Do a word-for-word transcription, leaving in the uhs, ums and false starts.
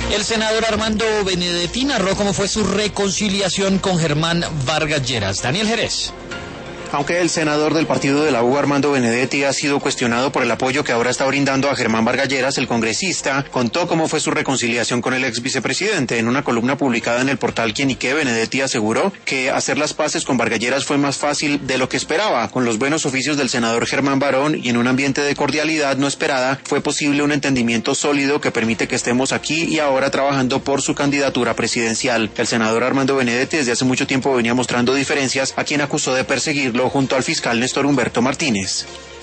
El senador Armando Benedetti narró cómo fue su reconciliación con Germán Vargas Lleras. Daniel Jerez. Aunque el senador del partido de la U, Armando Benedetti, ha sido cuestionado por el apoyo que ahora está brindando a Germán Vargas Lleras, el congresista contó cómo fue su reconciliación con el ex vicepresidente. En una columna publicada en el portal Quienique, Benedetti aseguró que hacer las paces con Vargas Lleras fue más fácil de lo que esperaba. Con los buenos oficios del senador Germán Barón y en un ambiente de cordialidad no esperada, fue posible un entendimiento sólido que permite que estemos aquí y ahora trabajando por su candidatura presidencial. El senador Armando Benedetti desde hace mucho tiempo venía mostrando diferencias, a quien acusó de perseguirlo junto al fiscal Néstor Humberto Martínez.